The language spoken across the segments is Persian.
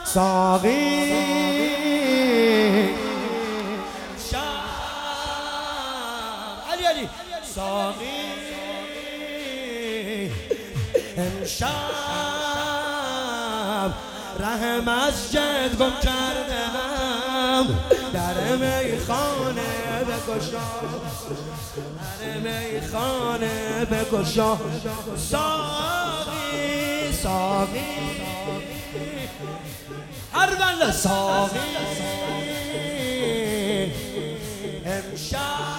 ساقی علی ساقی امشب ره مسجد گم کردم، در میخانه بگشا، در میخانه بگشا. ساقی ساقی هر بله ساقی امشب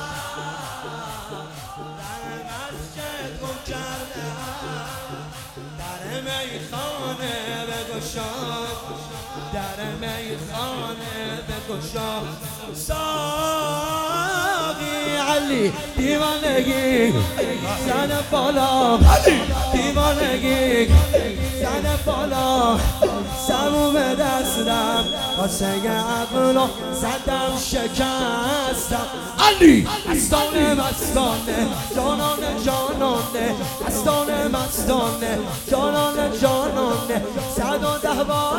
در مسجد گم کردم، در میخانه بگشا، در میخانه بگشا. ساقی علی دیوانگی زن بالا، دیوانگی زن بالا، سموم دستم واسه عقلو زدم شکستم. علی مستانه مستانه جانانه جانانه، مستانه مستانه جانانه جانانه، 110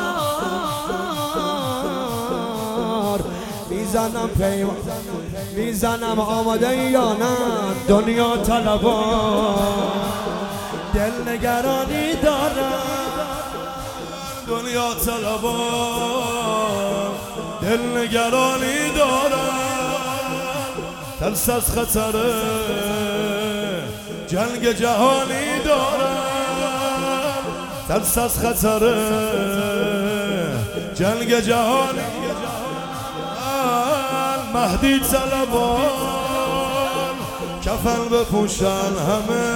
بار میزنم پیمان، میزنم آماده یا نه دنیا طلبان، دل نگرانی دارم دنیا طلبان، دل نگرانی دارم، ترس از خطر جنگ جهانی دارم، ترس از خطر جنگ جهانی. مهدی طلبان کفن بپوشن همه،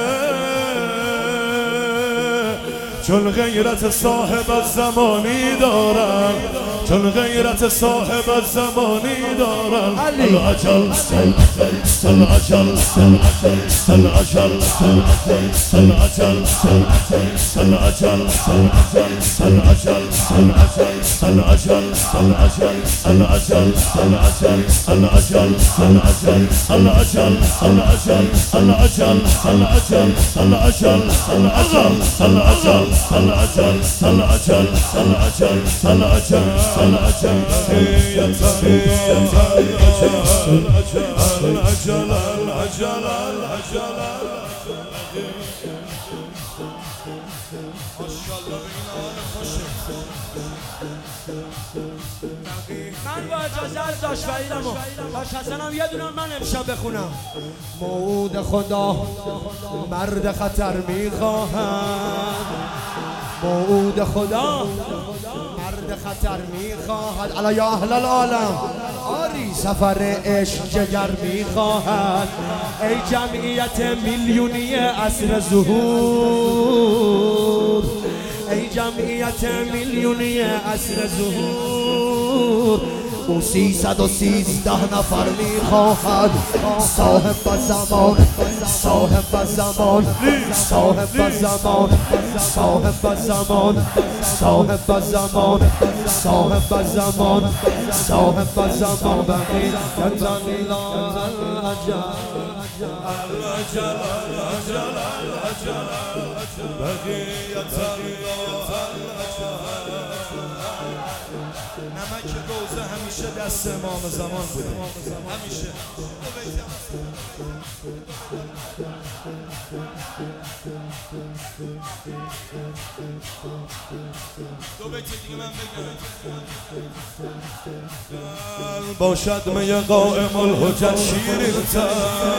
چون غیرت صاحب الزمانی دارن، چون غیرت صاحب الزمانی دارن. الاجل الاجل الاجل الاجل الاجل الاجل من با اجازه از داشت فریدم و داشت حسنم یه دونه من امشب بخونم. موعود خدا مرد خطر میخواهد، موعود خدا مرد خطر میخواهد. الا یا اهل العالم آری سفر عشق جگر میخواهد. ای جمعیت میلیونی عصر ظهور، ای جمعیت میلیونی عصر ظهور، او 313 نفر میخواهد. صاحب زمان، صاحب زمان، صاحب زمان، صاحب زمان، صاحب زمان، صاحب زمان، صاحب زمان. بقیت الله الاجل الاجل الاجل الاجل، بقیت الله نمک روزه همیشه دست امام زمان بوده، همیشه. دو بیت دیگه من بگم. باشد می قائم الحجت شیرین تر،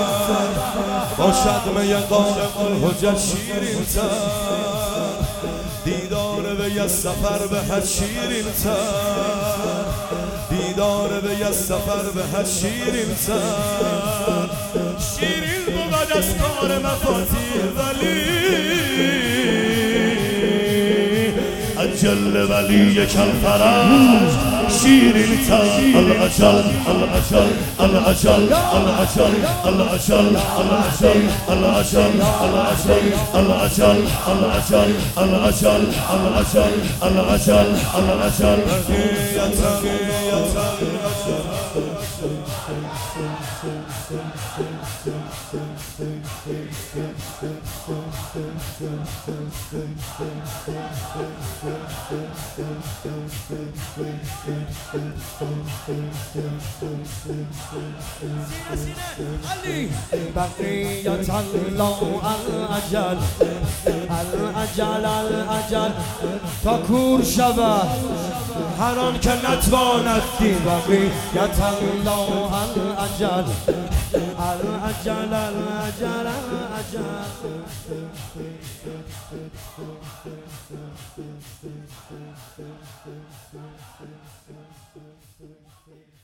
باشد می قائم الحجت شیرین تر، دیدار وی از سفر به حج شیرین تر، دیدار وی از سفر به حج شیرین تر. شیرین بود از کار مفاتیح ولی، اجل ولی کل فرج شیرین تر. الاجل الاجل الاجل الاجل الاجل الاجل الاجل الاجل الاجل الاجل الاجل الاجل الاجل الاجل بقیت الله الاجل الاجل الاجل تا کور شود هر آن که نتواند دید بقیت الله الاجل الاجل الاجل الاجل